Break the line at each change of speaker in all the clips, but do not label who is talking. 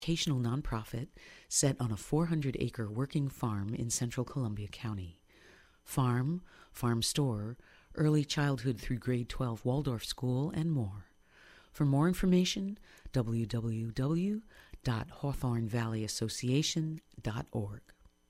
Educational nonprofit set on a 400-acre working farm in central Columbia County. Farm, farm store, early childhood through grade 12 Waldorf School, and more. For more information, www.hawthornvalleyassociation.org.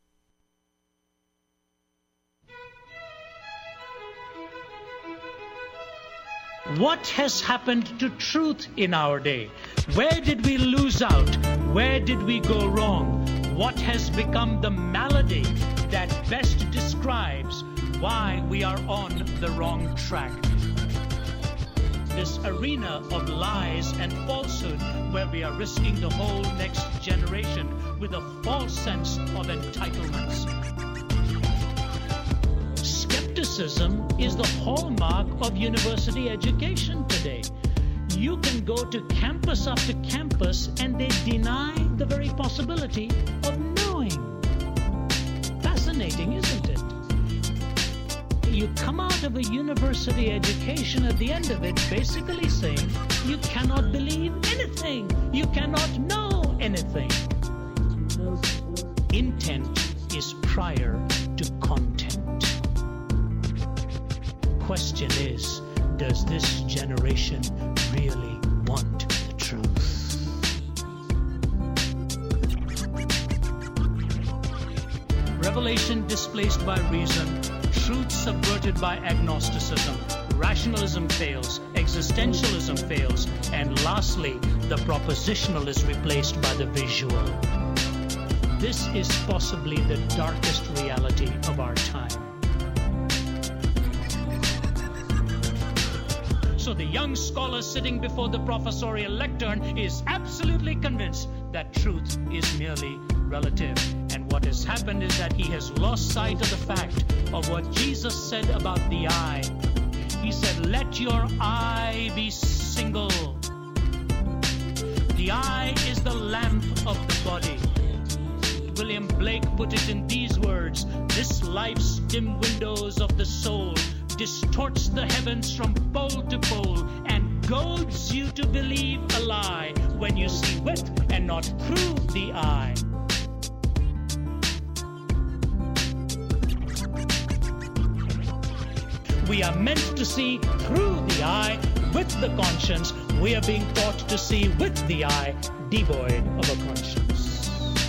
What has happened to truth in our day? Where did we lose out? Where did we go wrong? What has become the malady that best describes why we are on the wrong track? This arena of lies and falsehood where we are risking the whole next generation with a false sense of entitlements. Skepticism is the hallmark of university education today. You can go to campus after campus and they deny the very possibility of knowing. Fascinating, isn't it? You come out of a university education at the end of it basically saying you cannot believe anything. You cannot know anything. Intent is prior to content. Question is, does this generation really want the truth? Revelation displaced by reason, truth subverted by agnosticism, rationalism fails, existentialism fails, and lastly, the propositional is replaced by the visual. This is possibly the darkest reality of our time. So the young scholar sitting before the professorial lectern is absolutely convinced that truth is merely relative. And what has happened is that he has lost sight of the fact of what Jesus said about the eye. He said, let your eye be single. The eye is the lamp of the body. William Blake put it in these words, this life's dim windows of the soul distorts the heavens from pole to pole and goads you to believe a lie when you see with and not through the eye. We are meant to see through the eye with the conscience. We are being taught to see with the eye, devoid of a conscience.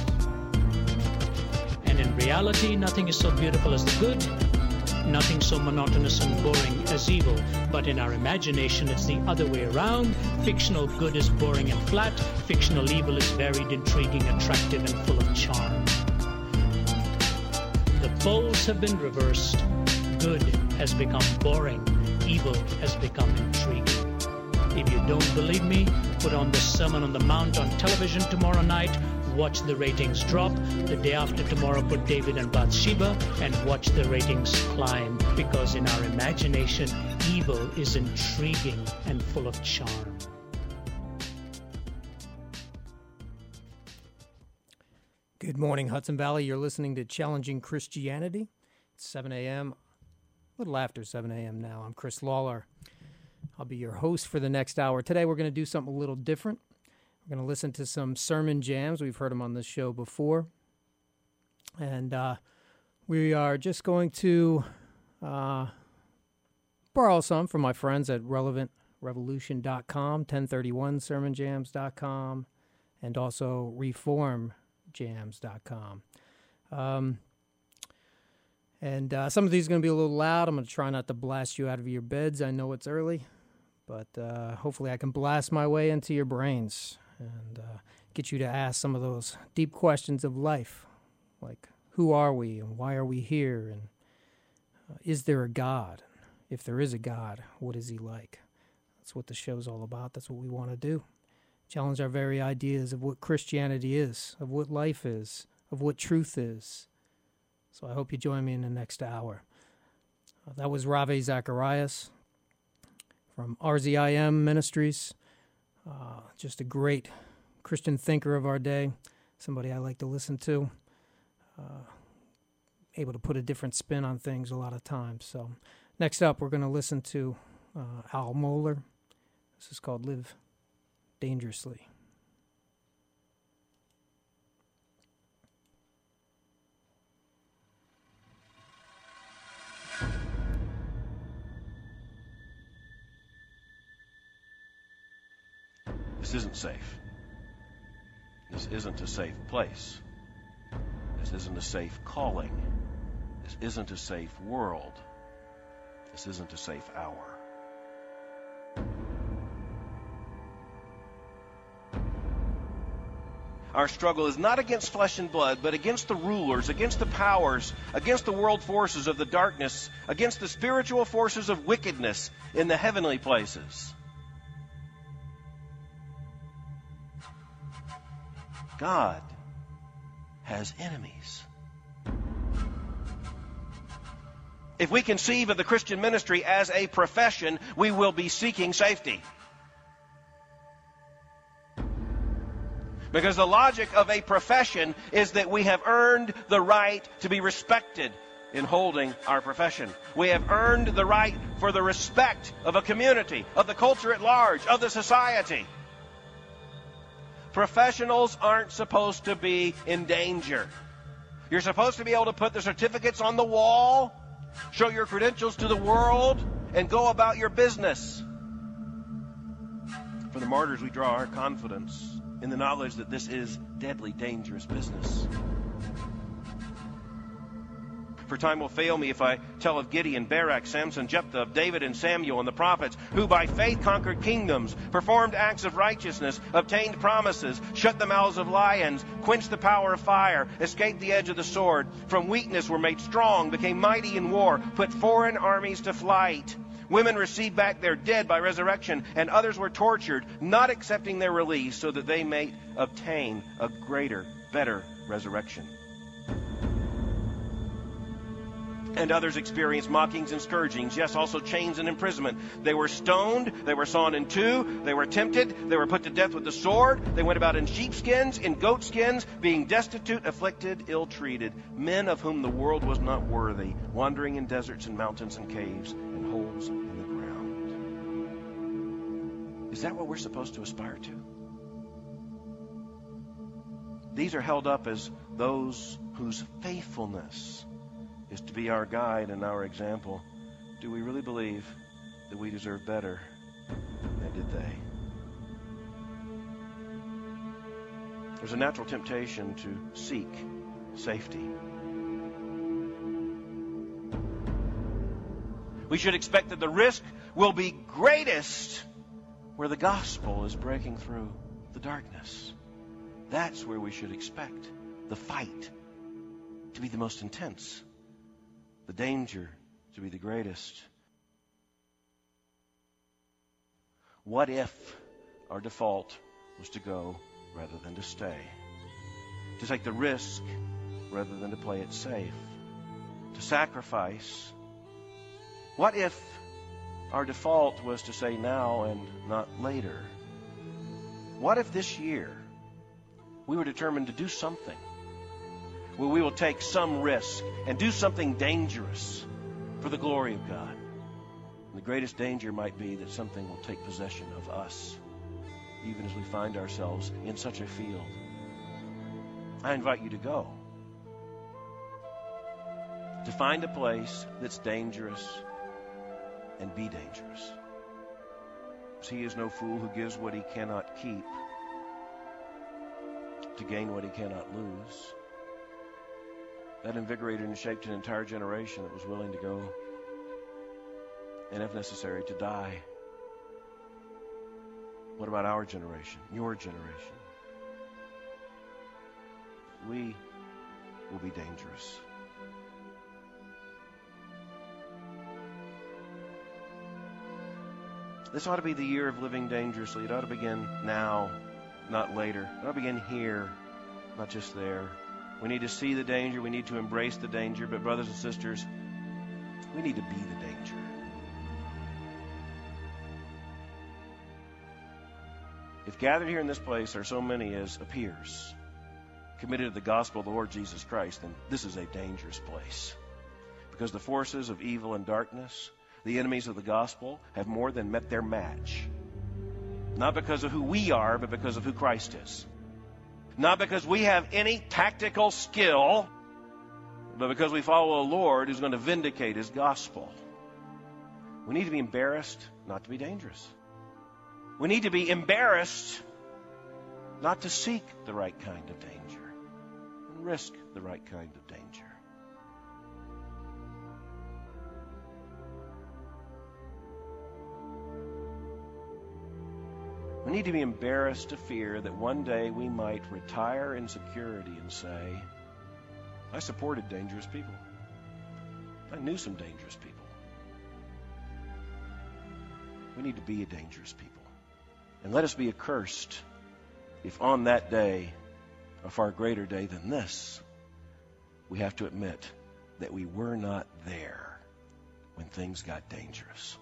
And in reality, nothing is so beautiful as the good. Nothing so monotonous and boring as evil, but in our imagination it's the other way around. Fictional good is boring and flat. Fictional evil is varied, intriguing, attractive, and full of charm. The poles have been reversed. Good has become boring. Evil has become intriguing. If you don't believe me, put on the Sermon on the Mount on television tomorrow night. Watch the ratings drop. The day after tomorrow, put David and Bathsheba and watch the ratings climb. Because in our imagination, evil is intriguing and full of charm.
Good morning, Hudson Valley. You're listening to Challenging Christianity. It's 7 a.m., a little after 7 a.m. now. I'm Chris Lawler. I'll be your host for the next hour. Today we're going to do something a little different. We're going to listen to some sermon jams. We've heard them on this show before. And we are just going to borrow some from my friends at relevantrevolution.com, 1031sermonjams.com, and also reformjams.com. And some of these are going to be a little loud. I'm going to try not to blast you out of your beds. I know it's early, but hopefully I can blast my way into your brains and get you to ask some of those deep questions of life, like who are we and why are we here, and is there a God? If there is a God, what is he like? That's what the show's all about. That's what we want to do. Challenge our very ideas of what Christianity is, of what life is, of what truth is. So I hope you join me in the next hour. That was Ravi Zacharias from RZIM Ministries. Just a great Christian thinker of our day, somebody I like to listen to, able to put a different spin on things a lot of times. So next up, we're going to listen to Al Mohler. This is called Live Dangerously.
This isn't safe. This isn't a safe place. This isn't a safe calling. This isn't a safe world. This isn't a safe hour. Our struggle is not against flesh and blood, but against the rulers, against the powers, against the world forces of the darkness, against the spiritual forces of wickedness in the heavenly places. God has enemies. If we conceive of the Christian ministry as a profession, we will be seeking safety. Because the logic of a profession is that we have earned the right to be respected in holding our profession. We have earned the right for the respect of a community, of the culture at large, of the society. Professionals aren't supposed to be in danger. You're supposed to be able to put the certificates on the wall, show your credentials to the world, and go about your business. For the martyrs, we draw our confidence in the knowledge that this is deadly dangerous business. For time will fail me if I tell of Gideon, Barak, Samson, Jephthah, of David and Samuel and the prophets, who by faith conquered kingdoms, performed acts of righteousness, obtained promises, shut the mouths of lions, quenched the power of fire, escaped the edge of the sword, from weakness were made strong, became mighty in war, put foreign armies to flight. Women received back their dead by resurrection, and others were tortured, not accepting their release, so that they may obtain a greater, better resurrection. And others experienced mockings and scourgings, yes, also chains and imprisonment. They were stoned, they were sawn in two, they were tempted, they were put to death with the sword, they went about in sheepskins, in goatskins, being destitute, afflicted, ill-treated, men of whom the world was not worthy, wandering in deserts and mountains and caves and holes in the ground. Is that what we're supposed to aspire to? These are held up as those whose faithfulness is to be our guide and our example. Do we really believe that we deserve better than did they? There's a natural temptation to seek safety. We should expect that the risk will be greatest where the gospel is breaking through the darkness. That's where we should expect the fight to be the most intense, the danger to be the greatest. What if our default was to go rather than to stay? To take the risk rather than to play it safe? To sacrifice? What if our default was to say now and not later? What if this year we were determined to do something? Well, we will take some risk and do something dangerous for the glory of God. And the greatest danger might be that something will take possession of us, even as we find ourselves in such a field. I invite you to go. To find a place that's dangerous and be dangerous. Because he is no fool who gives what he cannot keep to gain what he cannot lose. That invigorated and shaped an entire generation that was willing to go, and if necessary, to die. What about our generation, your generation? We will be dangerous. This ought to be the year of living dangerously. It ought to begin now, not later. It ought to begin here, not just there. We need to see the danger. We need to embrace the danger. But brothers and sisters, we need to be the danger. If gathered here in this place are so many as appears, committed to the gospel of the Lord Jesus Christ, then this is a dangerous place. Because the forces of evil and darkness, the enemies of the gospel, have more than met their match. Not because of who we are, but because of who Christ is. Not because we have any tactical skill, but because we follow a Lord who's going to vindicate his gospel. We need to be embarrassed, not to be dangerous. We need to be embarrassed not to seek the right kind of danger and risk the right kind of danger. We need to be embarrassed to fear that one day we might retire in security and say, I supported dangerous people. I knew some dangerous people. We need to be a dangerous people. And let us be accursed if on that day, a far greater day than this, we have to admit that we were not there when things got dangerous.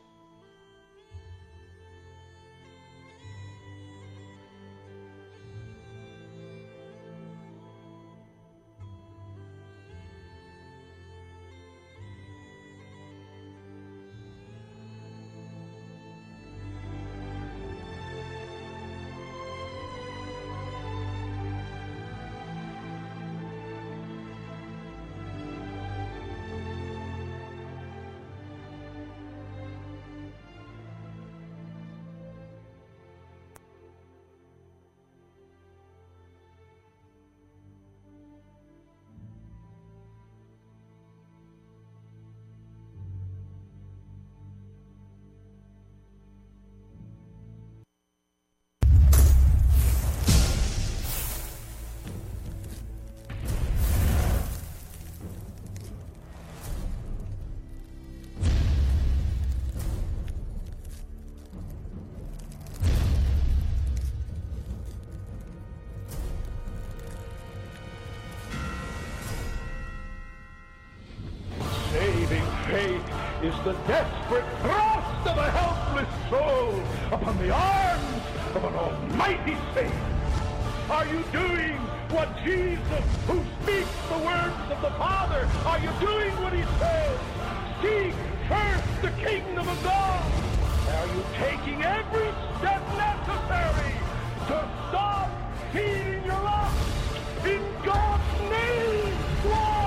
Faith is the desperate thrust of a helpless soul upon the arms of an almighty Savior. Are you doing what Jesus, who speaks the words of the Father, are you doing what he says? Seek first the kingdom of God. Are you taking every step necessary to stop feeding your lust in God's name? Why?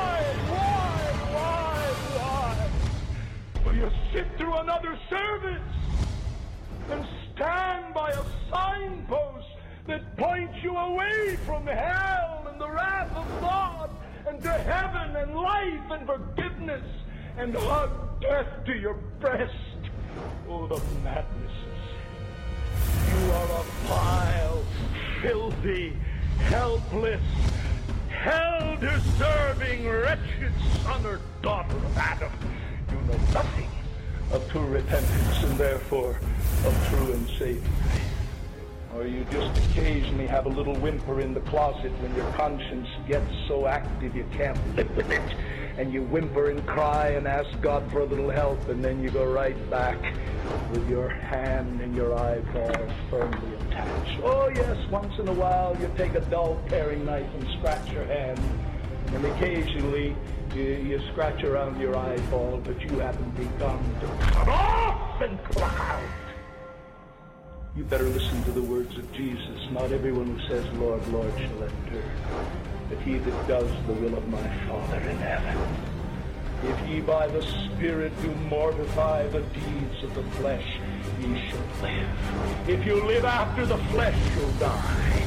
Will you sit through another service and stand by a signpost that points you away from hell and the wrath of God and to heaven and life and forgiveness and hug death to your breast? Oh, the madnesses. You are a vile, filthy, helpless, hell-deserving, wretched son or daughter of Adam. You know nothing of true repentance and therefore of true and saving faith. Or you just occasionally have a little whimper in the closet when your conscience gets so active you can't live with it. And you whimper and cry and ask God for a little help, and then you go right back with your hand and your eyeball firmly attached. Oh yes, once in a while you take a dull paring knife and scratch your hand, and occasionally you scratch around your eyeball, but you haven't begun to cut off and pluck out. You better listen to the words of Jesus. Not everyone who says, Lord, Lord, shall enter, but he that does the will of my Father in heaven. If ye by the Spirit do mortify the deeds of the flesh, ye shall live. If you live after the flesh, you'll die.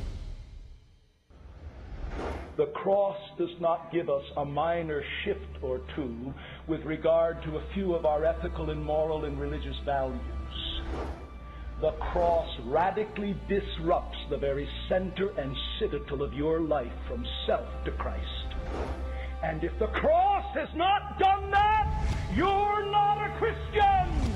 The cross does not give us a minor shift or two with regard to a few of our ethical and moral and religious values. The cross radically disrupts the very center and citadel of your life from self to Christ. And if the cross has not done that, you're not a Christian.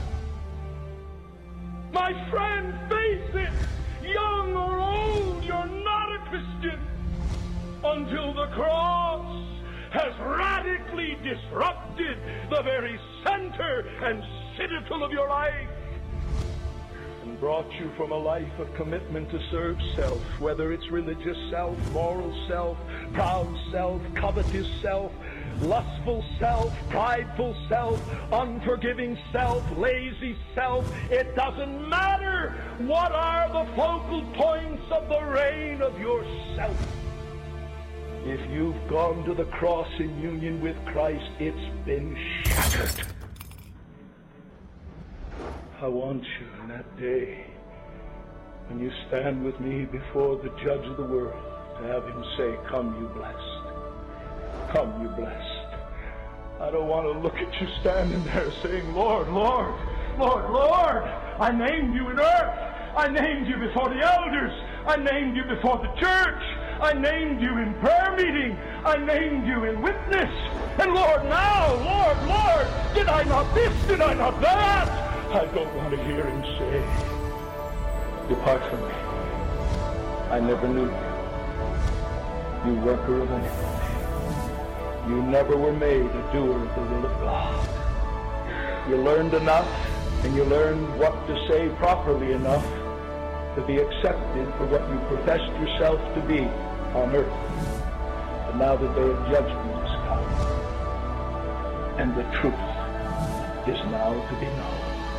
My friend, face it. Young or old, you're not a Christian until the cross has radically disrupted the very center and citadel of your life and brought you from a life of commitment to serve self, whether it's religious self, moral self, proud self, covetous self, lustful self, prideful self, unforgiving self, lazy self. It doesn't matter. What are the focal points of the reign of your self? If you've gone to the cross in union with Christ, it's been shattered. I want you in that day when you stand with me before the judge of the world, to have him say, "Come, you blessed. Come, you blessed." I don't want to look at you standing there saying, "Lord, Lord, Lord, Lord, I named you in earth. I named you before the elders. I named you before the church. I named you in prayer meeting. I named you in witness. And Lord, now, Lord, Lord, did I not this? Did I not that?" I don't want to hear him say, "Depart from me. I never knew you. You worker of iniquity. You never were made a doer of the will of God." You learned enough, and you learned what to say properly enough to be accepted for what you professed yourself to be on earth. But now the day of judgment has come, and the truth is now to be known.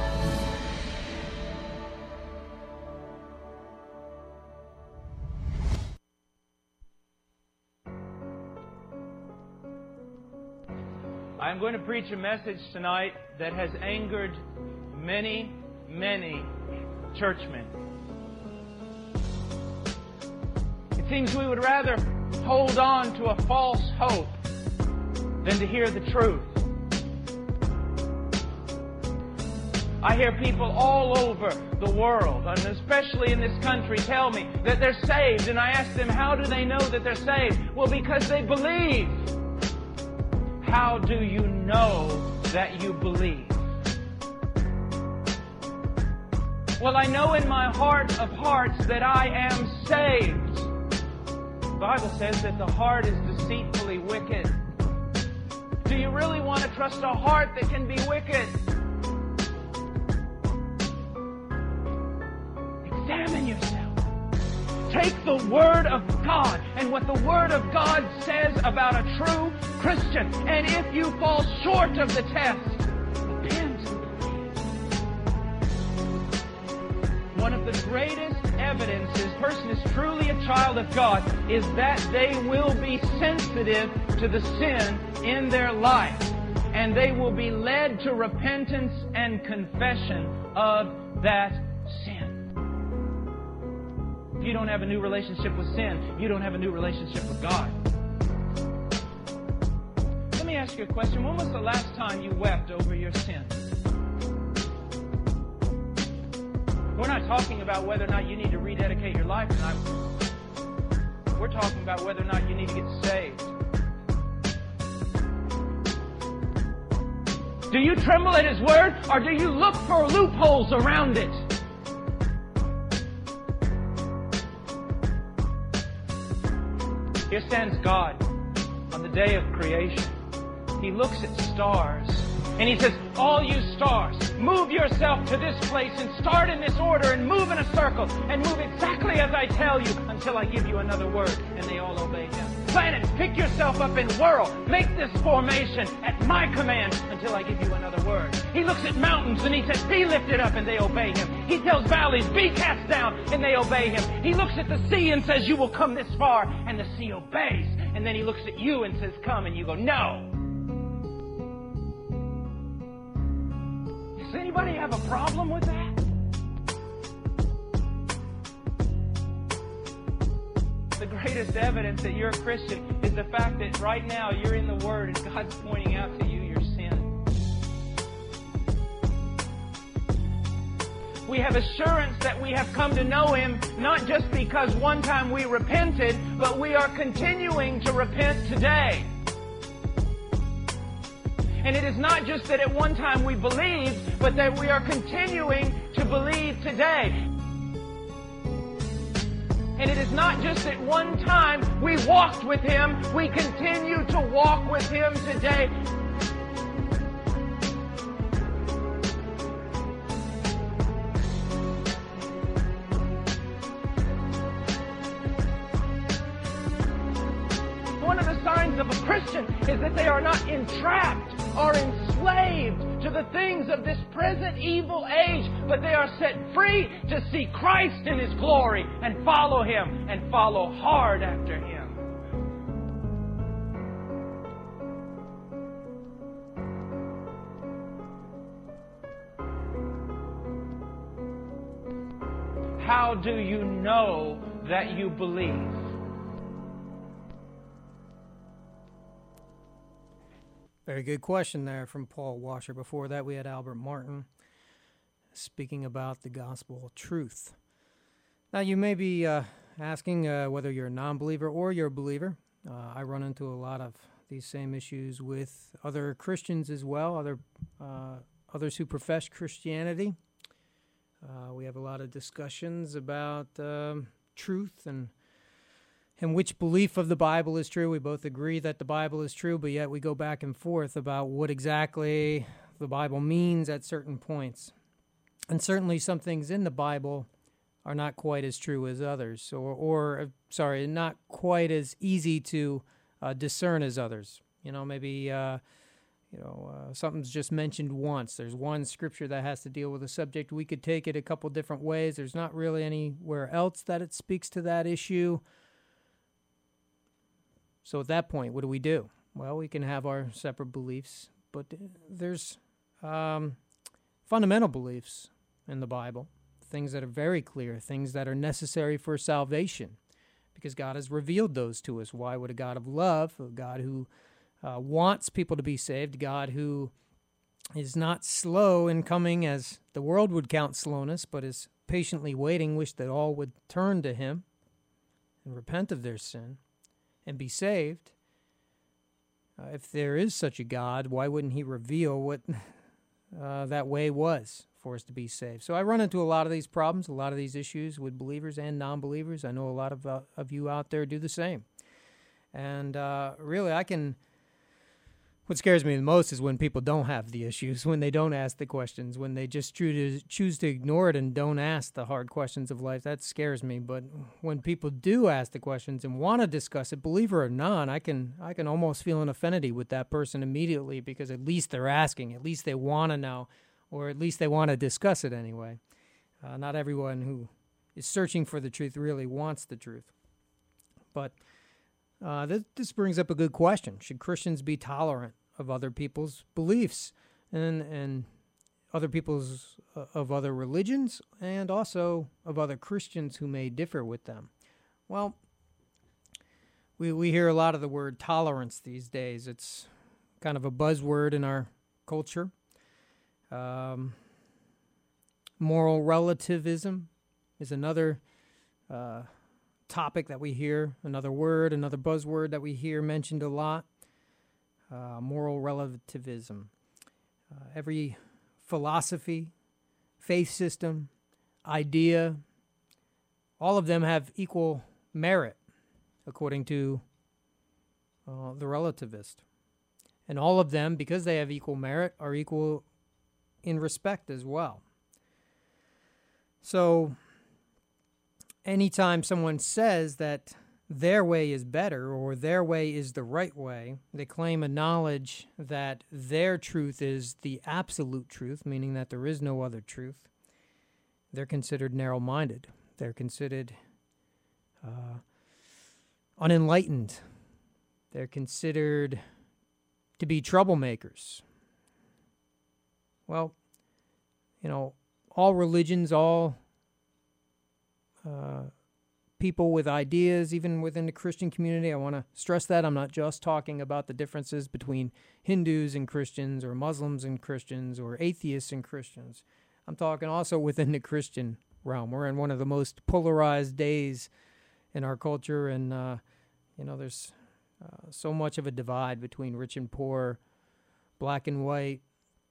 I'm going to preach a message tonight that has angered many, many churchmen. It seems we would rather hold on to a false hope than to hear the truth. I hear people all over the world, and especially in this country, tell me that they're saved, and I ask them, how do they know that they're saved? Well, because they believe. How do you know that you believe? Well, I know in my heart of hearts that I am saved. The Bible says that the heart is deceitfully wicked. Do you really want to trust a heart that can be wicked? Examine yourself. Take the Word of God and what the Word of God says about a true Christian. And if you fall short of the test, repent. One of the greatest evidences a person is truly a child of God is that they will be sensitive to the sin in their life. And they will be led to repentance and confession of that sin. If you don't have a new relationship with sin, you don't have a new relationship with God. Let me ask you a question. When was the last time you wept over your sin? We're not talking about whether or not you need to rededicate your life tonight. We're talking about whether or not you need to get saved. Do you tremble at His Word, or do you look for loopholes around it? Here stands God on the day of creation. He looks at stars and He says, all you stars, move yourself to this place and start in this order and move in a circle and move exactly as I tell you until I give you another word. And they all obey Him. Planets, pick yourself up and whirl. Make this formation at my command until I give you another word. He looks at mountains and He says, be lifted up, and they obey Him. He tells valleys, be cast down, and they obey Him. He looks at the sea and says, you will come this far, and the sea obeys. And then He looks at you and says, come, and you go, no. Does anybody have a problem with that? The greatest evidence that you're a Christian is the fact that right now you're in the Word and God's pointing out to you your sin. We have assurance that we have come to know Him not just because one time we repented, but we are continuing to repent today. And it is not just that at one time we believed, but that we are continuing to believe today. And it is not just at one time we walked with Him, we continue to walk with Him today. One of the signs of a Christian is that they are not entrapped or enslaved to the things of this present evil age, but they are set free to see Christ in His glory and follow Him and follow hard after Him. how do you know that you believe?
Very good question there from Paul Washer. Before that, we had Albert Martin speaking about the gospel truth. Now, you may be asking whether you're a non-believer or you're a believer. I run into a lot of these same issues with other Christians as well, others who profess Christianity. We have a lot of discussions about truth and which belief of the Bible is true. We both agree that the Bible is true, but yet we go back and forth about what exactly the Bible means at certain points. And certainly some things in the Bible are not quite as true as others, or not quite as easy to discern as others. Maybe something's just mentioned once. There's one scripture that has to deal with a subject. We could take it a couple different ways. There's not really anywhere else that it speaks to that issue. So at that point, what do? Well, we can have our separate beliefs, but there's fundamental beliefs in the Bible, things that are very clear, things that are necessary for salvation, because God has revealed those to us. Why would a God of love, a God who wants people to be saved, God who is not slow in coming as the world would count slowness, but is patiently waiting, wish that all would turn to him and repent of their sin and be saved? If there is such a God, why wouldn't he reveal what that way was for us to be saved? So I run into a lot of these problems, a lot of these issues with believers and non-believers. I know a lot of you out there do the same. And really, what scares me the most is when people don't have the issues, when they don't ask the questions, when they just choose to ignore it and don't ask the hard questions of life. That scares me. But when people do ask the questions and want to discuss it, believer or non, I can almost feel an affinity with that person immediately, because at least they're asking, at least they want to know, or at least they want to discuss it anyway. Not everyone who is searching for the truth really wants the truth. But this brings up a good question. Should Christians be tolerant of other people's beliefs and other people's of other religions, and also of other Christians who may differ with them? Well, we hear a lot of the word tolerance these days. It's kind of a buzzword in our culture. Moral relativism is another topic that we hear, another word, another buzzword that we hear mentioned a lot. Moral relativism. Every philosophy, faith system, idea, all of them have equal merit, according to the relativist. And all of them, because they have equal merit, are equal in respect as well. So, anytime someone says that their way is better or their way is the right way, they claim a knowledge that their truth is the absolute truth, meaning that there is no other truth. They're considered narrow-minded. They're considered unenlightened. They're considered to be troublemakers. Well, all religions, all people with ideas, even within the Christian community. I want to stress that I'm not just talking about the differences between Hindus and Christians, or Muslims and Christians, or atheists and Christians. I'm talking also within the Christian realm. We're in one of the most polarized days in our culture, and there's so much of a divide between rich and poor, black and white,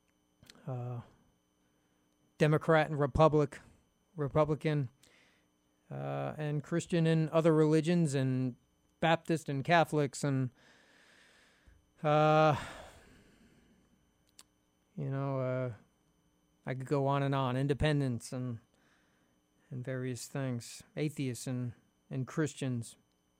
Democrat and Republican, and Christian and other religions, and Baptist and Catholics, and I could go on and on. Independents and various things, atheists and Christians.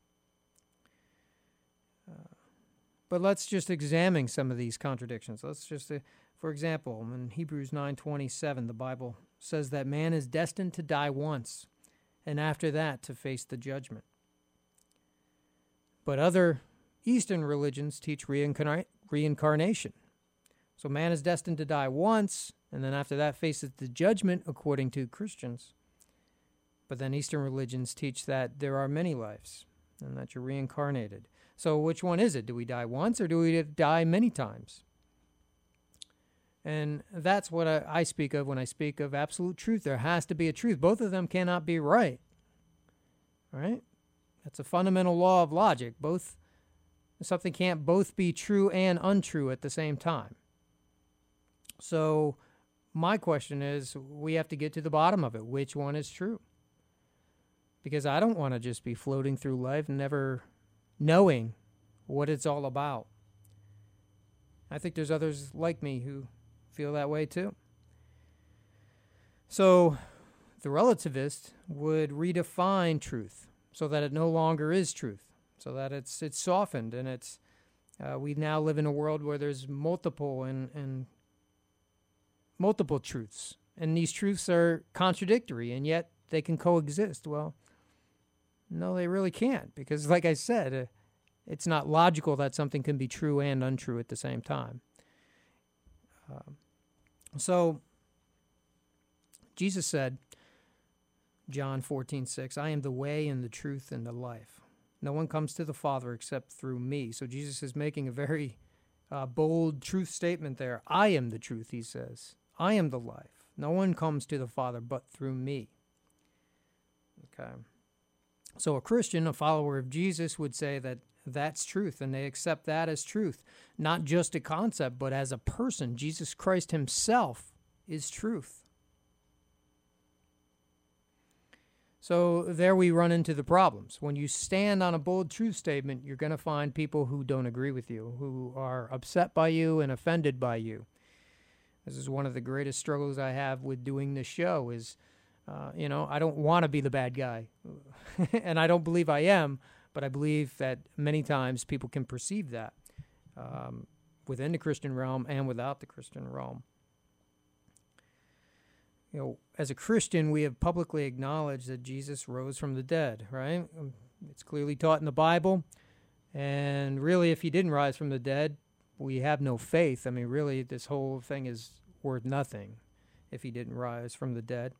But let's just examine some of these contradictions. Let's just, for example, in Hebrews 9:27, the Bible says that man is destined to die once, and after that to face the judgment. But other Eastern religions teach reincarnation. So man is destined to die once, and then after that faces the judgment, according to Christians. But then Eastern religions teach that there are many lives and that you're reincarnated. So which one is it? Do we die once or do we die many times? And that's what I speak of when I speak of absolute truth. There has to be a truth. Both of them cannot be right. All right? That's a fundamental law of logic. Something can't both be true and untrue at the same time. So my question is, we have to get to the bottom of it. Which one is true? Because I don't want to just be floating through life never knowing what it's all about. I think there's others like me who feel that way too. So the relativist would redefine truth so that it no longer is truth, so that it's softened, and we now live in a world where there's multiple and multiple truths, and these truths are contradictory, and yet they can coexist. Well, no, they really can't, because like I said, it's not logical that something can be true and untrue at the same time. So Jesus said, John 14:6, I am the way and the truth and the life. No one comes to the Father except through me. So Jesus is making a very bold truth statement there. I am the truth, he says. I am the life. No one comes to the Father but through me. Okay. So a Christian, a follower of Jesus, would say that that's truth, and they accept that as truth. Not just a concept, but as a person. Jesus Christ himself is truth. So there we run into the problems. When you stand on a bold truth statement, you're going to find people who don't agree with you, who are upset by you and offended by you. This is one of the greatest struggles I have with doing this show is, I don't want to be the bad guy. And I don't believe I am, but I believe that many times people can perceive that within the Christian realm and without the Christian realm. As a Christian, we have publicly acknowledged that Jesus rose from the dead, right? It's clearly taught in the Bible. And really, if he didn't rise from the dead, we have no faith. I mean, really, this whole thing is worth nothing if he didn't rise from the dead.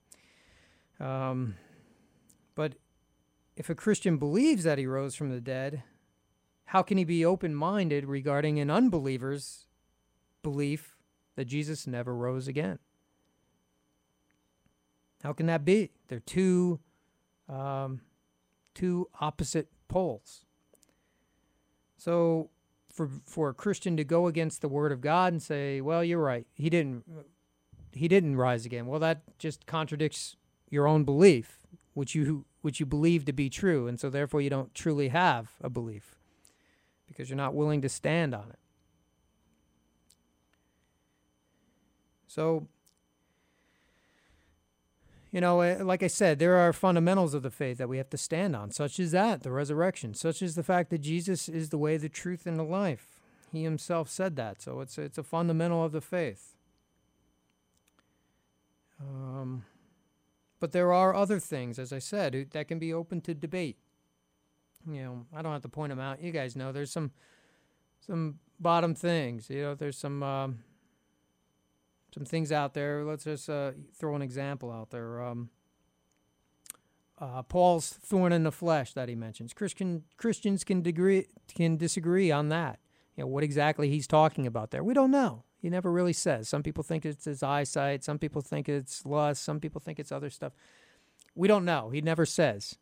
But if a Christian believes that he rose from the dead, how can he be open-minded regarding an unbeliever's belief that Jesus never rose again? How can that be? They're two opposite poles. So for a Christian to go against the Word of God and say, well, you're right, he didn't rise again. Well, that just contradicts your own belief, which you believe to be true, and so therefore you don't truly have a belief because you're not willing to stand on it. So, like I said, there are fundamentals of the faith that we have to stand on, such as that, the resurrection, such as the fact that Jesus is the way, the truth, and the life. He himself said that, so it's a fundamental of the faith. But there are other things, as I said, that can be open to debate. I don't have to point them out. You guys know there's some bottom things. There's some things out there. Let's just throw an example out there. Paul's thorn in the flesh that he mentions. Christians can disagree on that. What exactly he's talking about there. We don't know. He never really says. Some people think it's his eyesight. Some people think it's lust. Some people think it's other stuff. We don't know. He never says.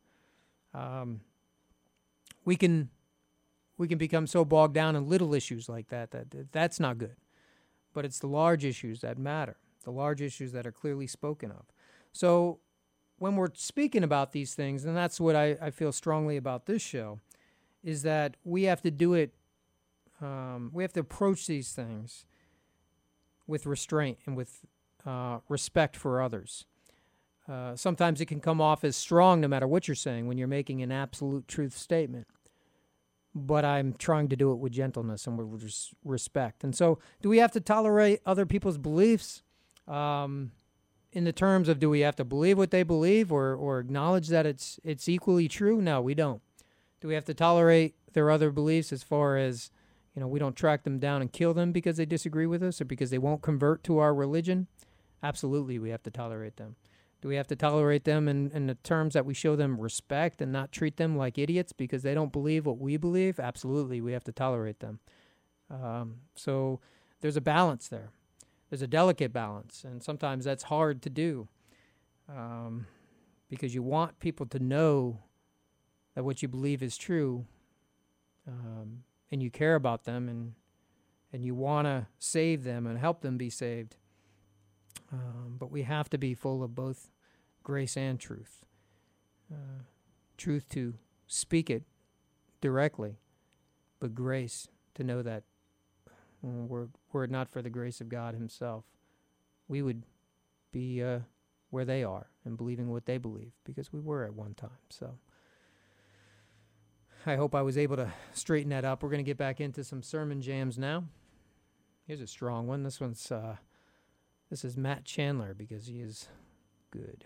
We can become so bogged down in little issues like that's not good. But it's the large issues that matter, the large issues that are clearly spoken of. So when we're speaking about these things, and that's what I feel strongly about this show, is that we have to do it, we have to approach these things with restraint and with respect for others. Sometimes it can come off as strong no matter what you're saying when you're making an absolute truth statement. But I'm trying to do it with gentleness and with respect. And so do we have to tolerate other people's beliefs in the terms of do we have to believe what they believe or acknowledge that it's equally true? No, we don't. Do we have to tolerate their other beliefs as far as, we don't track them down and kill them because they disagree with us or because they won't convert to our religion? Absolutely, we have to tolerate them. Do we have to tolerate them in the terms that we show them respect and not treat them like idiots because they don't believe what we believe? Absolutely, we have to tolerate them. So there's a balance there. There's a delicate balance, and sometimes that's hard to do because you want people to know that what you believe is true, and you care about them, and you want to save them and help them be saved. But we have to be full of both grace and truth. Truth to speak it directly, but grace to know that were it not for the grace of God himself, we would be where they are and believing what they believe, because we were at one time. So I hope I was able to straighten that up. We're going to get back into some sermon jams now. Here's a strong one. This is Matt Chandler, because he is good.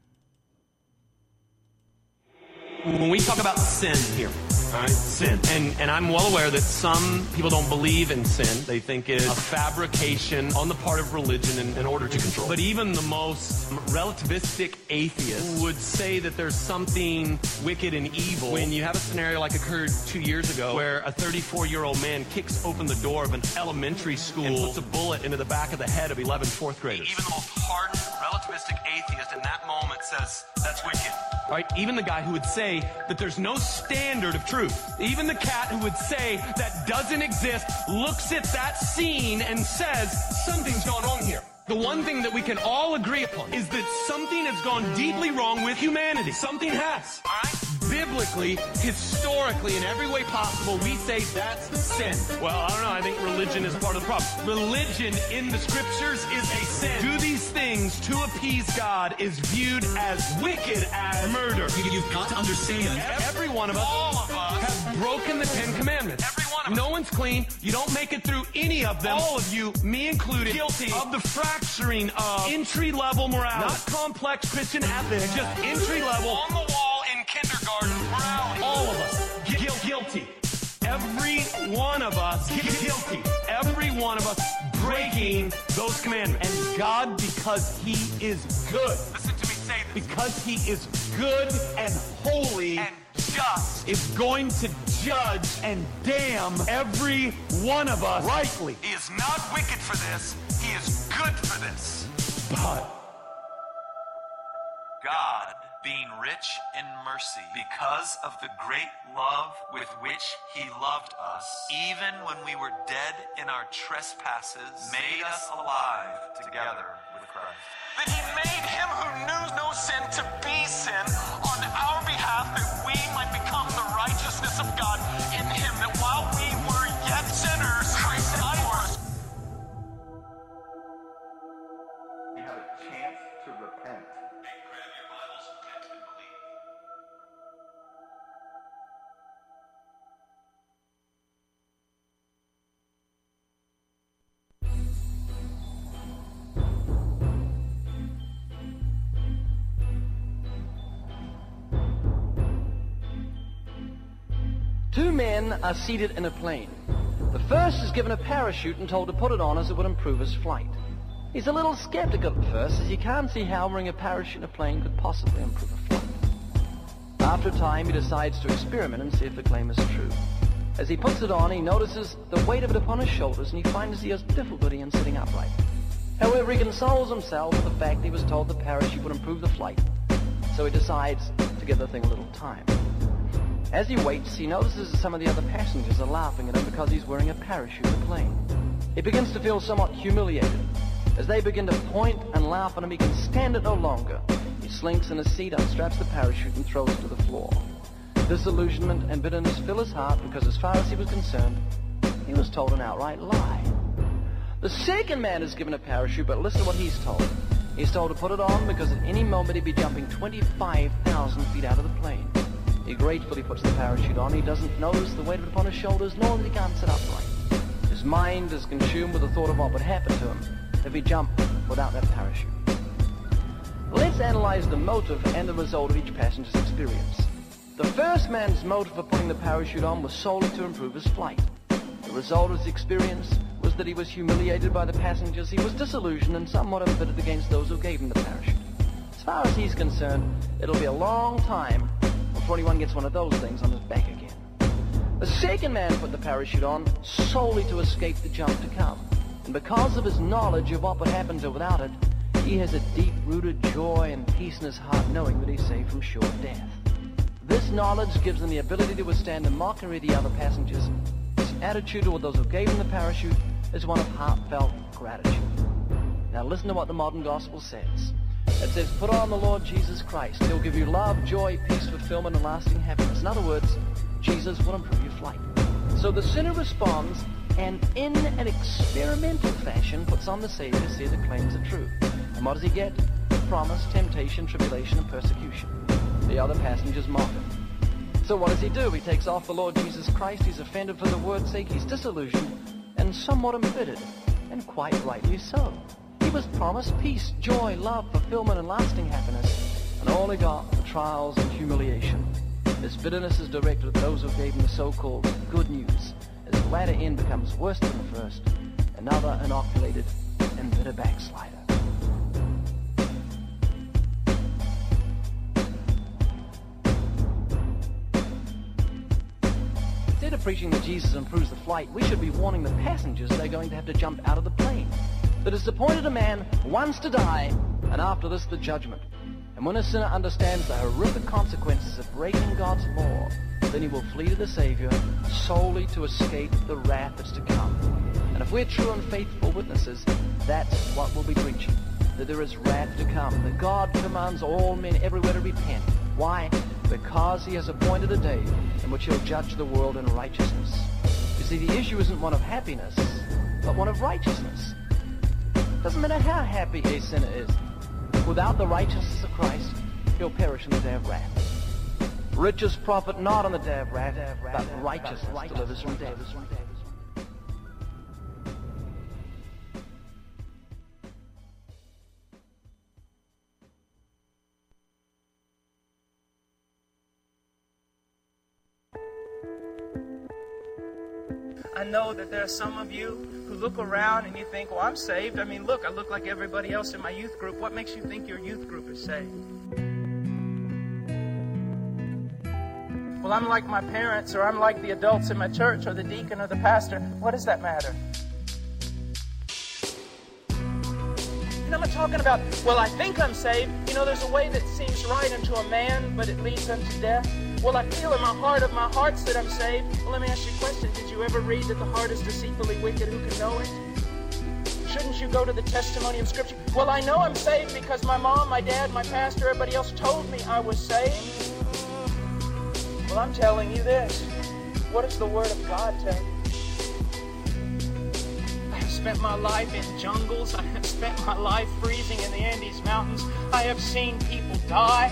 When we talk about sin here, all right, sin, and I'm well aware that some people don't believe in sin. They think it's a fabrication on the part of religion in order to control. But even the most relativistic atheist would say that there's something wicked and evil when you have a scenario like occurred 2 years ago where a 34-year-old man kicks open the door of an elementary school and puts a bullet into the back of the head of 11 fourth graders. Even the most hardened relativistic atheist in that moment says that's wicked. Right? Even the guy who would say that there's no standard of truth, even the cat who would say that doesn't exist, looks at that scene and says, something's gone wrong here. The one thing that we can all agree upon is that something has gone deeply wrong with humanity. Something has. All right? Biblically, historically, in every way possible, we say that's sin. Well, I don't know. I think religion is part of the problem. Religion in the scriptures is a sin. Do these things to appease God is viewed as wicked as murder. You've got to understand. Every one of us, all of us, have broken the 10 Commandments. Every one of us. No one's clean. You don't make it through any of them. All of you, me included, guilty of the fracturing of entry-level morality. Not complex Christian ethics, just entry-level, on the wall in kindergarten morality. All of us guilty. Every one of us guilty. Every one of us breaking those commandments. And God, because he is good, listen to me say this, because he is good and holy and just, is going to judge and damn every one of us rightly. He is not wicked for this. He is good for this. But God, being rich in mercy, because of the great love with which he loved us, even when we were dead in our trespasses, made us alive together with Christ. That he made him who knew no sin to be sin on our behalf, that we might become the righteousness of God in him, that while we were yet sinners, Christ died for us. We have a chance to repent.
Two men are seated in a plane. The first is given a parachute and told to put it on as it would improve his flight. He's a little skeptical at first, as he can't see how wearing a parachute in a plane could possibly improve a flight. After a time, he decides to experiment and see if the claim is true. As he puts it on, he notices the weight of it upon his shoulders, and he finds he has difficulty in sitting upright. However, he consoles himself with the fact he was told the parachute would improve the flight, so he decides to give the thing a little time. As he waits, he notices that some of the other passengers are laughing at him because he's wearing a parachute in the plane. He begins to feel somewhat humiliated. As they begin to point and laugh at him, he can stand it no longer. He slinks in his seat, unstraps the parachute, and throws it to the floor. Disillusionment and bitterness fill his heart because, as far as he was concerned, he was told an outright lie. The second man is given a parachute, but listen to what he's told. He's told to put it on because at any moment he'd be jumping 25,000 feet out of the plane. He gratefully puts the parachute on. He doesn't notice the weight of it upon his shoulders, nor that he can't sit upright. His mind is consumed with the thought of what would happen to him if he jumped without that parachute. Let's analyze the motive and the result of each passenger's experience. The first man's motive for putting the parachute on was solely to improve his flight. The result of his experience was that he was humiliated by the passengers. He was disillusioned and somewhat embittered against those who gave him the parachute. As far as he's concerned, it'll be a long time before anyone gets one of those things on his back again. The second man put the parachute on solely to escape the jump to come. And because of his knowledge of what would happen to without it, he has a deep-rooted joy and peace in his heart knowing that he's saved from sure death. This knowledge gives him the ability to withstand the mockery of the other passengers. His attitude toward those who gave him the parachute is one of heartfelt gratitude. Now listen to what the modern gospel says. It says, put on the Lord Jesus Christ. He'll give you love, joy, peace, fulfillment, and lasting happiness. In other words, Jesus will improve your flight. So the sinner responds and in an experimental fashion puts on the Savior to see the claims are true. And what does he get? Promise, temptation, tribulation, and persecution. The other passengers mock him. So what does he do? He takes off the Lord Jesus Christ. He's offended for the word's sake. He's disillusioned and somewhat embittered, and quite rightly so. He was promised peace, joy, love, fulfillment, and lasting happiness, and all he got were trials and humiliation. This bitterness is directed at those who gave him the so-called good news, as the latter end becomes worse than the first, another inoculated and bitter backslider. Instead of preaching that Jesus improves the flight, we should be warning the passengers they're going to have to jump out of the plane. The disappointed man wants to die, and after this, the judgment. And when a sinner understands the horrific consequences of breaking God's law, then he will flee to the Savior solely to escape the wrath that's to come. And if we're true and faithful witnesses, that's what we'll be preaching, that there is wrath to come, that God commands all men everywhere to repent. Why? Because he has appointed a day in which he'll judge the world in righteousness. You see, the issue isn't one of happiness, but one of righteousness. Doesn't matter how happy a sinner is. Without the righteousness of Christ, he'll perish in the day of wrath. Riches profit not on the day of wrath, but righteousness delivers from death.
I know that there are some of you who look around and you think, well, I'm saved. I mean, look, I look like everybody else in my youth group. What makes you think your youth group is saved? Well, I'm like my parents, or I'm like the adults in my church, or the deacon, or the pastor. What does that matter? And I'm not talking about, well, I think I'm saved. You know, there's a way that seems right unto a man, but it leads unto death. Well, I feel in my heart of my hearts that I'm saved. Well, let me ask you a question. Did you ever read that the heart is deceitfully wicked? Who can know it? Shouldn't you go to the testimony of Scripture? Well, I know I'm saved because my mom, my dad, my pastor, everybody else told me I was saved. Well, I'm telling you this. What does the Word of God tell you? I have spent my life in jungles. I have spent my life freezing in the Andes Mountains. I have seen people die.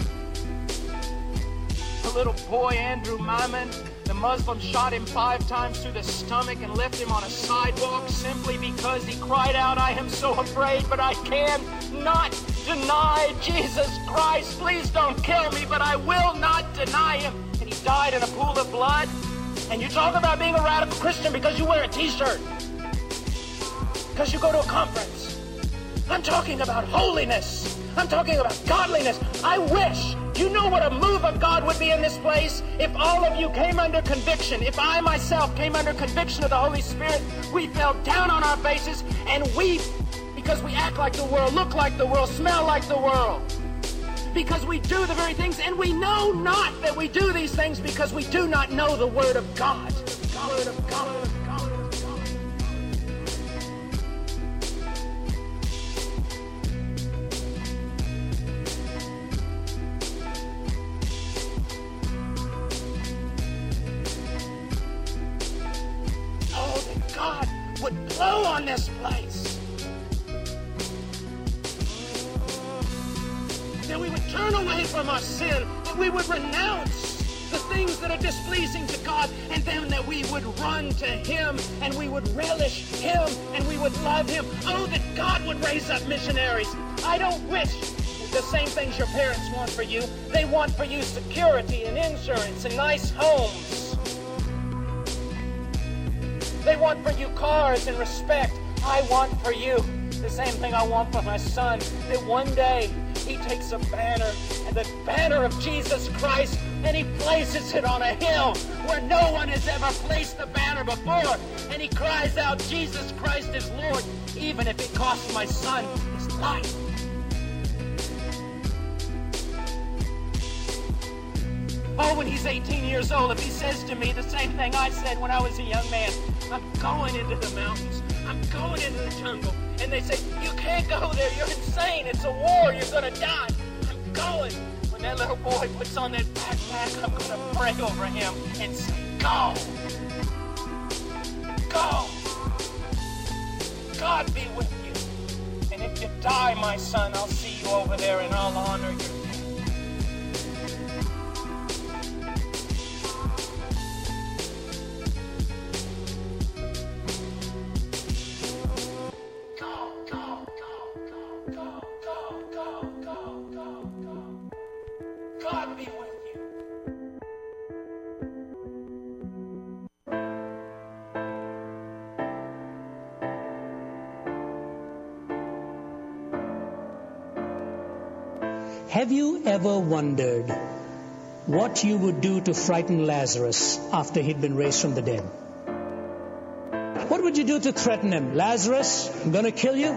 The little boy, Andrew Maimon, the Muslim shot him 5 times through the stomach and left him on a sidewalk simply because he cried out, I am so afraid, but I cannot deny Jesus Christ. Please don't kill me, but I will not deny him. And he died in a pool of blood. And you talk about being a radical Christian because you wear a t-shirt, because you go to a conference. I'm talking about holiness. I'm talking about godliness. I wish you know what a move of God would be in this place if all of you came under conviction. If I myself came under conviction of the Holy Spirit, we fell down on our faces and weep because we act like the world, look like the world, smell like the world. Because we do the very things, and we know not that we do these things because we do not know the Word of God. The Word of God. Would blow on this place. That we would turn away from our sin, that we would renounce the things that are displeasing to God, and then that we would run to Him, and we would relish Him, and we would love Him. Oh, that God would raise up missionaries. I don't wish the same things your parents want for you. They want for you security and insurance and nice homes. They want for you cars and respect. I want for you the same thing I want for my son, that one day He takes a banner, and the banner of Jesus Christ, and he places it on a hill where no one has ever placed the banner before. And he cries out, Jesus Christ is Lord, even if it costs my son his life. Oh, when he's 18 years old, if he says to me the same thing I said when I was a young man, I'm going into the mountains, I'm going into the jungle, and they say, you can't go there, you're insane, it's a war, you're going to die. I'm going. When that little boy puts on that backpack, I'm going to pray over him and say, go. Go. God be with you. And if you die, my son, I'll see you over there and I'll honor you. God be with you.
Have you ever wondered what you would do to frighten Lazarus after he'd been raised from the dead? What would you do to threaten him? Lazarus, I'm going to kill you.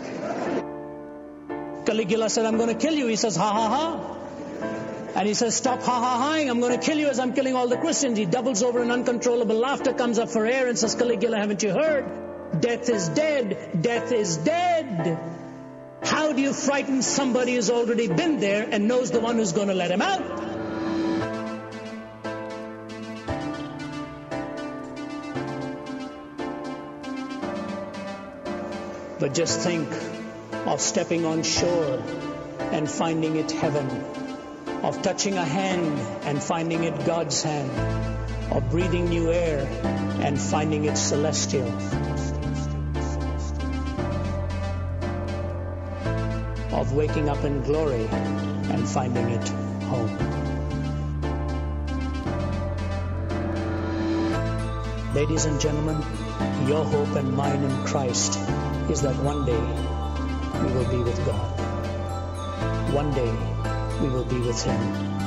Caligula said, I'm going to kill you. He says, ha ha ha. And he says, stop ha-ha-haing, I'm going to kill you as I'm killing all the Christians. He doubles over in uncontrollable laughter, comes up for air and says, Caligula, haven't you heard? Death is dead. Death is dead. How do you frighten somebody who's already been there and knows the one who's going to let him out? But just think of stepping on shore and finding it heaven. Of touching a hand and finding it God's hand, of breathing new air and finding it celestial. Of waking up in glory and finding it home. Ladies and gentlemen, your hope and mine in Christ is that one day we will be with God. One day we will be with him.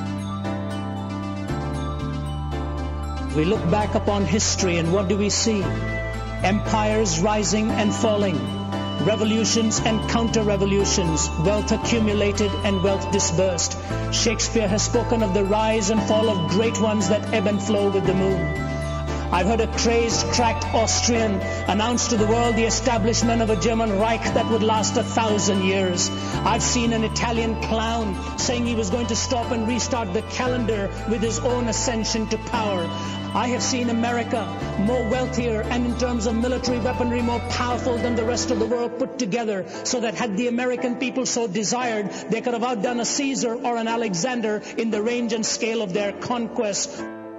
We look back upon history and what do we see? Empires rising and falling, revolutions and counter-revolutions, wealth accumulated and wealth dispersed. Shakespeare has spoken of the rise and fall of great ones that ebb and flow with the moon. I've heard a crazed, cracked Austrian announce to the world the establishment of a German Reich that would last 1,000 years. I've seen an Italian clown saying he was going to stop and restart the calendar with his own ascension to power. I have seen America more wealthier and in terms of military weaponry more powerful than the rest of the world put together, so that had the American people so desired, they could have outdone a Caesar or an Alexander in the range and scale of their conquest.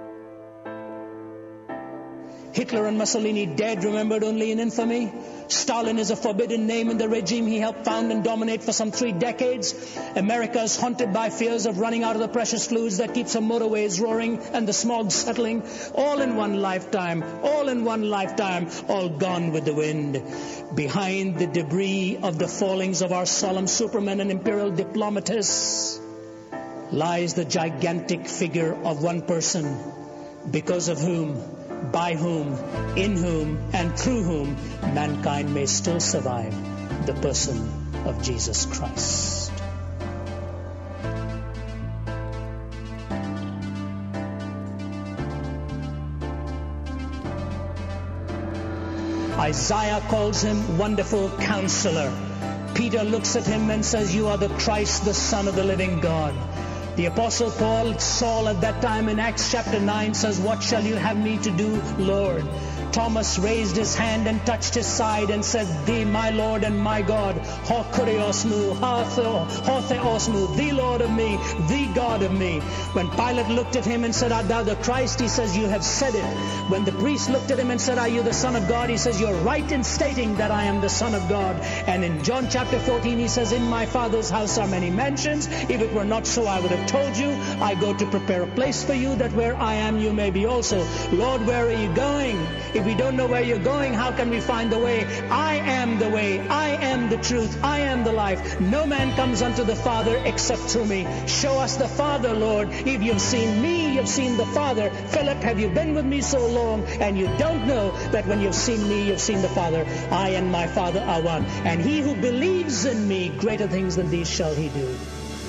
Hitler and Mussolini dead, remembered only in infamy. Stalin is a forbidden name in the regime he helped found and dominate for some 3 decades. America is haunted by fears of running out of the precious fluids that keeps our motorways roaring and the smog settling. All in one lifetime, all gone with the wind. Behind the debris of the fallings of our solemn supermen and imperial diplomatists lies the gigantic figure of one person, because of whom, by whom, in whom, and through whom mankind may still survive, the person of Jesus Christ. Isaiah calls him Wonderful Counselor. Peter looks at him and says, you are the Christ, the Son of the living God. The Apostle Paul, Saul at that time in Acts chapter 9 says, what shall you have me to do, Lord? Thomas raised his hand and touched his side and said, Thee, my Lord and my God, ho kuriosmu, ho theosmu, the Lord of me, the God of me. When Pilate looked at him and said, Art thou the Christ? He says, You have said it. When the priest looked at him and said, Are you the Son of God? He says, You're right in stating that I am the Son of God. And in John chapter 14 he says, In my Father's house are many mansions. If it were not so, I would have told you. I go to prepare a place for you, that where I am you may be also. Lord, where are you going? If we don't know where you're going, how can we find the way? I am the way. I am the truth. I am the life. No man comes unto the Father except through me. Show us the Father, Lord. If you've seen me, you've seen the Father. Philip, have you been with me so long and you don't know that when you've seen me, you've seen the Father? I and my Father are one. And he who believes in me, greater things than these shall he do.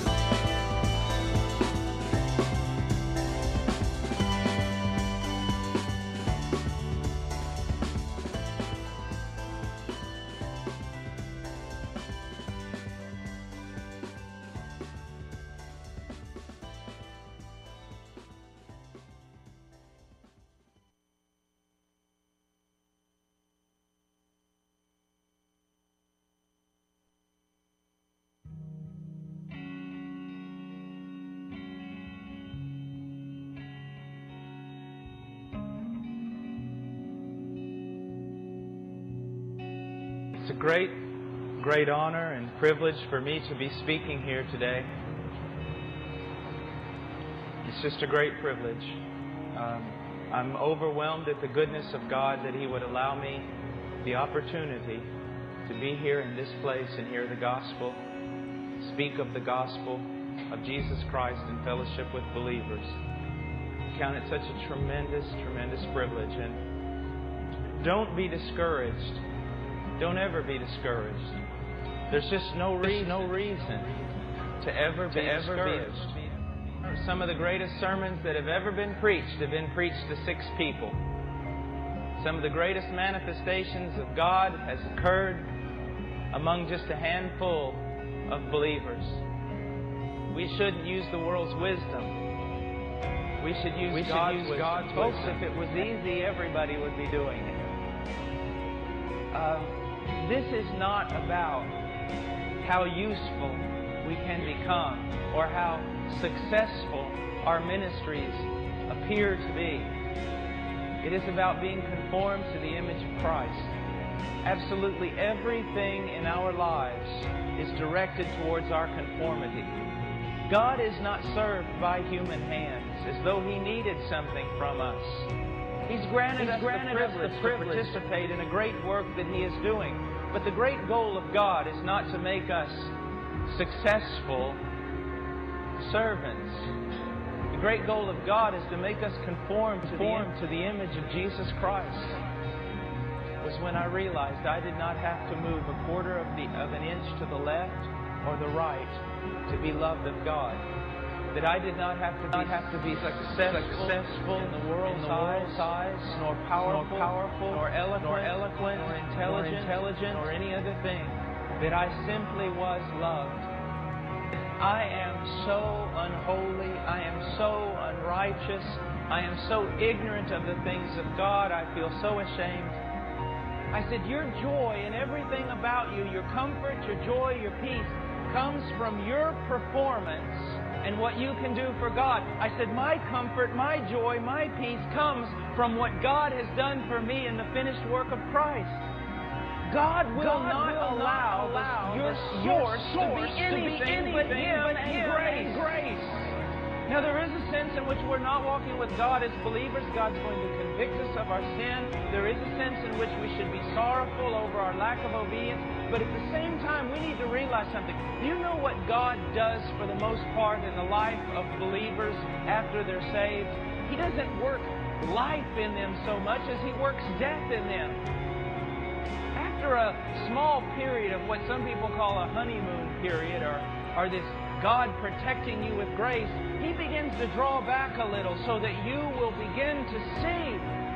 It's a great honor and privilege for me to be speaking here today. It's just a great privilege. I'm overwhelmed at the goodness of God that He would allow me the opportunity to be here in this place and hear the gospel, speak of the gospel of Jesus Christ in fellowship with believers. I count it such a tremendous, tremendous privilege. And don't be discouraged. Don't ever be discouraged. There's just no reason to ever be discouraged. Some of the greatest sermons that have ever been preached have been preached to 6 people. Some of the greatest manifestations of God has occurred among just a handful of believers. We shouldn't use the world's wisdom. We should use God's wisdom. Folks, if it was easy, everybody would be doing it. This is not about how useful we can become or how successful our ministries appear to be. It is about being conformed to the image of Christ. Absolutely everything in our lives is directed towards our conformity. God is not served by human hands as though He needed something from us. He's granted us the privilege to participate in a great work that He is doing. But the great goal of God is not to make us successful servants. The great goal of God is to make us conform to the image of Jesus Christ. It was when I realized I did not have to move a quarter of an inch to the left or the right to be loved of God. That I did not have to be successful in the world's eyes, nor powerful, nor eloquent, nor intelligent, or any other thing. That I simply was loved. I am so unholy. I am so unrighteous. I am so ignorant of the things of God. I feel so ashamed. I said, your joy and everything about you, your comfort, your joy, your peace, comes from your performance and what you can do for God. I said, my comfort, my joy, my peace comes from what God has done for me in the finished work of Christ. God will not allow your source to be anything but Him and grace. Now, there is a sense in which we're not walking with God as believers. God's going to convict us of our sin. There is a sense in which we should be sorrowful over our lack of obedience. But at the same time, we need to realize something. Do you know what God does for the most part in the life of believers after they're saved? He doesn't work life in them so much as He works death in them. After a small period of what some people call a honeymoon period or this God protecting you with grace, He begins to draw back a little so that you will begin to see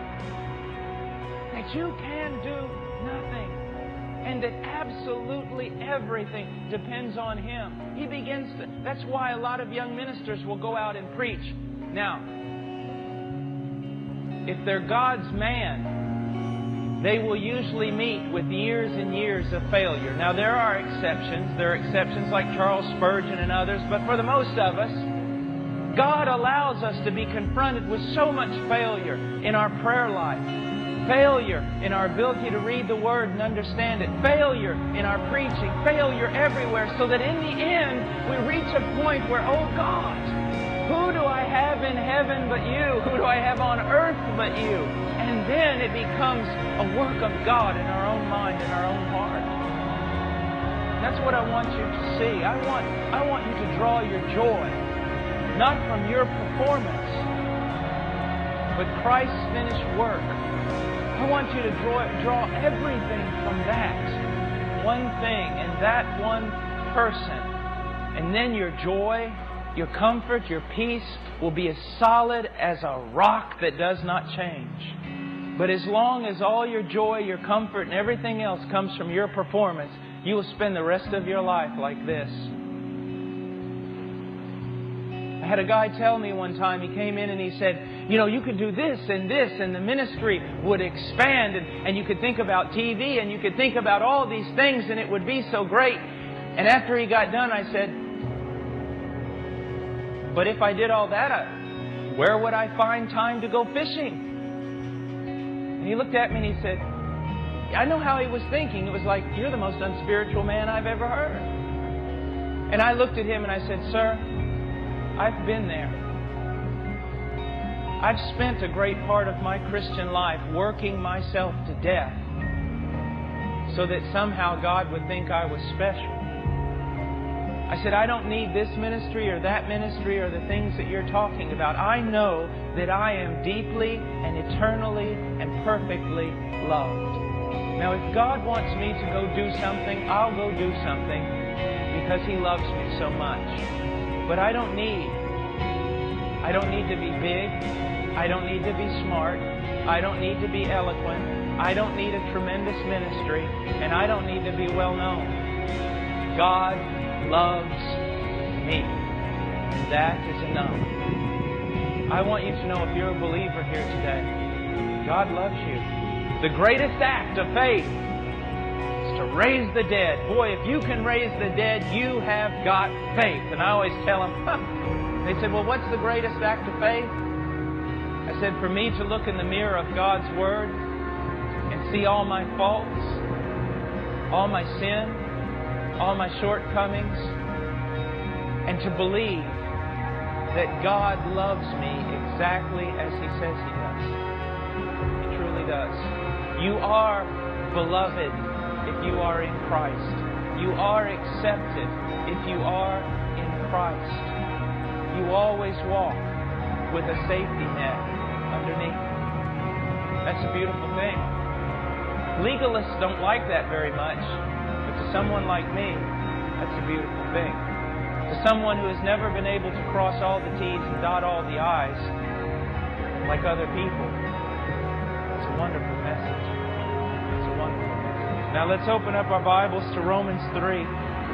that you can do nothing and that absolutely everything depends on Him. He begins to... That's why a lot of young ministers will go out and preach. Now, if they're God's man, they will usually meet with years and years of failure. Now, there are exceptions. There are exceptions like Charles Spurgeon and others, but for the most of us, God allows us to be confronted with so much failure in our prayer life, failure in our ability to read the Word and understand it, failure in our preaching, failure everywhere, so that in the end, we reach a point where, oh God, who do I have in heaven but You? Who do I have on earth but You? And then it becomes a work of God in our own mind and our own heart. That's what I want you to see. I want you to draw your joy, not from your performance, but Christ's finished work. I want you to draw everything from that one thing and that one person. And then your joy, your comfort, your peace will be as solid as a rock that does not change. But as long as all your joy, your comfort, and everything else comes from your performance, you will spend the rest of your life like this. I had a guy tell me one time, he came in and he said, you know, you could do this, and the ministry would expand, and you could think about TV, and you could think about all these things, and it would be so great. And after he got done, I said, but if I did all that, where would I find time to go fishing? And he looked at me and he said, I know how he was thinking. It was like, you're the most unspiritual man I've ever heard. And I looked at him and I said, sir, I've been there. I've spent a great part of my Christian life working myself to death so that somehow God would think I was special. I said, I don't need this ministry or that ministry or the things that you're talking about. I know that I am deeply and eternally and perfectly loved. Now, if God wants me to go do something, I'll go do something because He loves me so much. But I don't need to be big. I don't need to be smart. I don't need to be eloquent. I don't need a tremendous ministry. And I don't need to be well known. God loves me. And that is enough. I want you to know, if you're a believer here today, God loves you. The greatest act of faith is to raise the dead. Boy, if you can raise the dead, you have got faith. And I always tell them, they said, well, what's the greatest act of faith? I said, for me to look in the mirror of God's Word and see all my faults, all my sin, all my shortcomings, and to believe that God loves me exactly as He says He does. He truly does. You are beloved if you are in Christ. You are accepted if you are in Christ. You always walk with a safety net underneath. That's a beautiful thing. Legalists don't like that very much. To someone like me, that's a beautiful thing. To someone who has never been able to cross all the T's and dot all the I's like other people, it's a wonderful message. It's a wonderful message. Now let's open up our Bibles to Romans 3.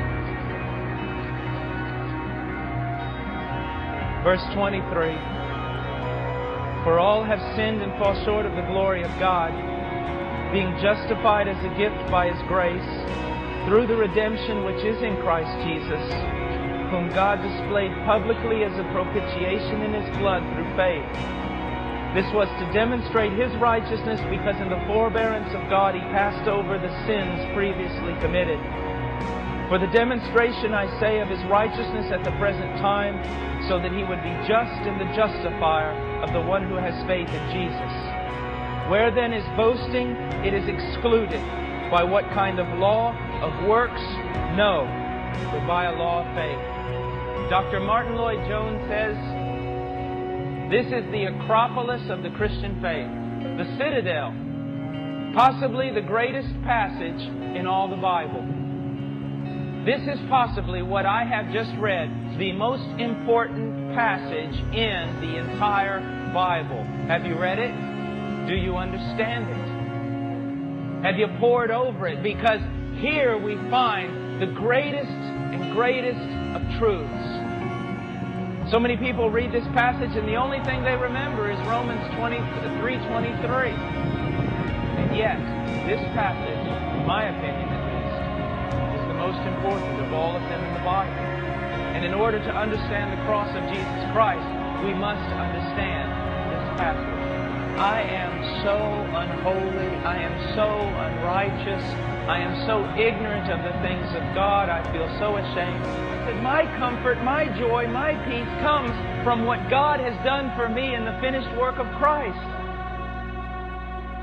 Verse 23. For all have sinned and fall short of the glory of God, being justified as a gift by His grace, through the redemption which is in Christ Jesus, whom God displayed publicly as a propitiation in His blood through faith. This was to demonstrate His righteousness, because in the forbearance of God He passed over the sins previously committed. For the demonstration, I say, of His righteousness at the present time, so that He would be just and the justifier of the one who has faith in Jesus. Where then is boasting? It is excluded. By what kind of law? Of works? No, but by a law of faith. Dr. Martin Lloyd-Jones says, this is the Acropolis of the Christian faith, the citadel, possibly the greatest passage in all the Bible. This is possibly what I have just read, the most important passage in the entire Bible. Have you read it? Do you understand it? Have you pored over it? Because here we find the greatest and greatest of truths. So many people read this passage and the only thing they remember is Romans 3:23. And yet, this passage, in my opinion at least, is the most important of all of them in the Bible. And in order to understand the cross of Jesus Christ, we must understand this passage. I am so unholy, I am so unrighteous, I am so ignorant of the things of God, I feel so ashamed. That my comfort, my joy, my peace comes from what God has done for me in the finished work of Christ.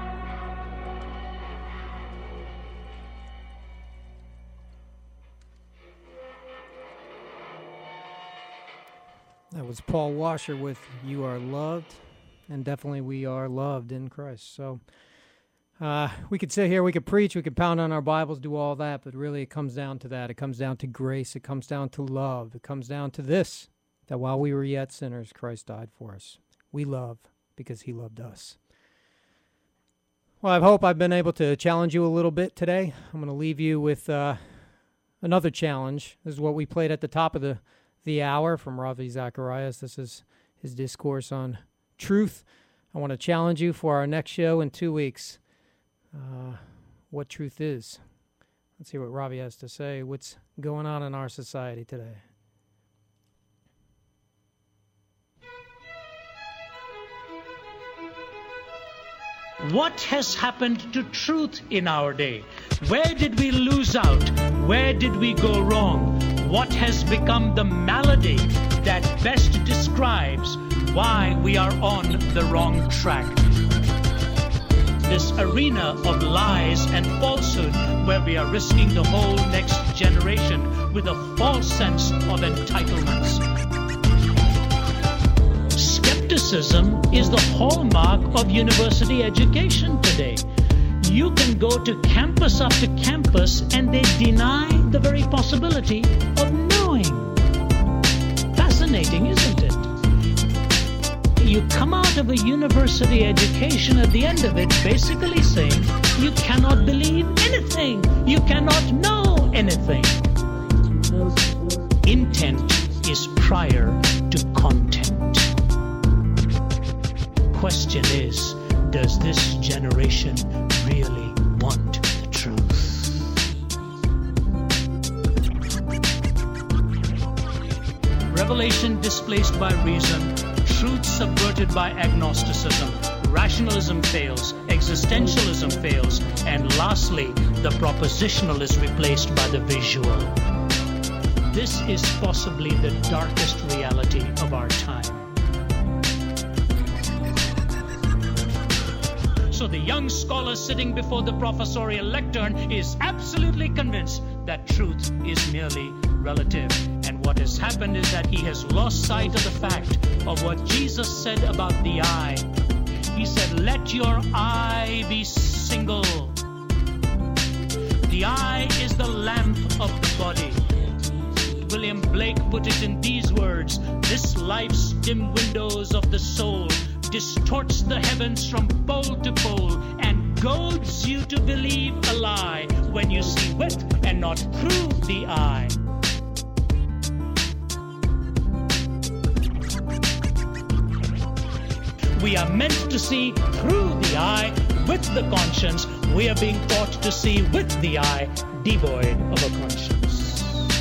That was Paul Washer with You Are Loved, and definitely we are loved in Christ. So we could sit here, we could preach, we could pound on our Bibles, do all that, but really it comes down to that. It comes down to grace. It comes down to love. It comes down to this, that while we were yet sinners, Christ died for us. We love because he loved us. Well, I hope I've been able to challenge you a little bit today. I'm going to leave you with another challenge. This is what we played at the top of the hour from Ravi Zacharias. This is his discourse on truth. I want to challenge you for our next show in 2 weeks. What truth is. Let's hear what Ravi has to say. What's going on in our society today?
What has happened to truth in our day? Where did we lose out? Where did we go wrong? What has become the malady that best describes why we are on the wrong track? This arena of lies and falsehood where we are risking the whole next generation with a false sense of entitlements. Skepticism is the hallmark of university education today. You can go to campus after campus and they deny the very possibility of knowing. Fascinating, isn't it? You come out of a university education at the end of it basically saying you cannot believe anything. You cannot know anything. Intent is prior to content. Question is, does this generation really want the truth? Revelation displaced by reason, truth subverted by agnosticism, rationalism fails, existentialism fails, and lastly, the propositional is replaced by the visual. This is possibly the darkest reality of our time. So the young scholar sitting before the professorial lectern is absolutely convinced that truth is merely relative. And what has happened is that he has lost sight of the fact of what Jesus said about the eye. He said, let your eye be single. The eye is the lamp of the body. William Blake put it in these words, this life's dim windows of the soul distorts the heavens from pole to pole and goads you to believe a lie when you see with and not through the eye. We are meant to see through the eye with the conscience. We are being taught to see with the eye, devoid of a conscience.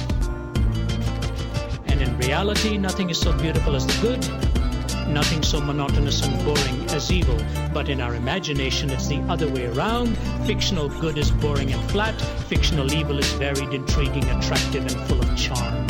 And in reality, nothing is so beautiful as the good. Nothing so monotonous and boring as evil, but in our imagination it's the other way around. Fictional good is boring and flat. Fictional evil is varied, intriguing, attractive, and full of charm.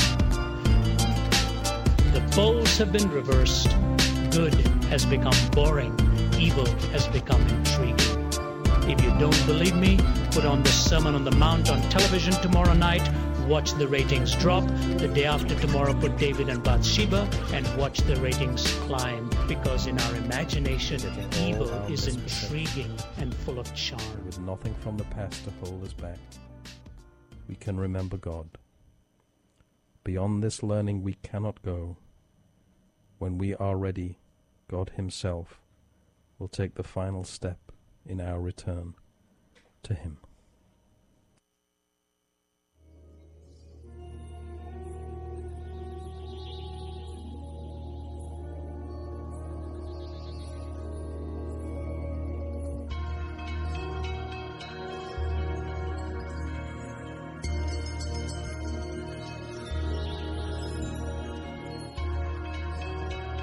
The poles have been reversed. Good has become boring. Evil has become intriguing. If you don't believe me, put on the Sermon on the Mount on television tomorrow night. Watch the ratings drop. The day after tomorrow, put David and Bathsheba and watch the ratings climb. Because in our imagination, evil is intriguing and full of charm.
With nothing from the past to hold us back, we can remember God. Beyond this learning we cannot go. When we are ready, God himself will take the final step in our return to him.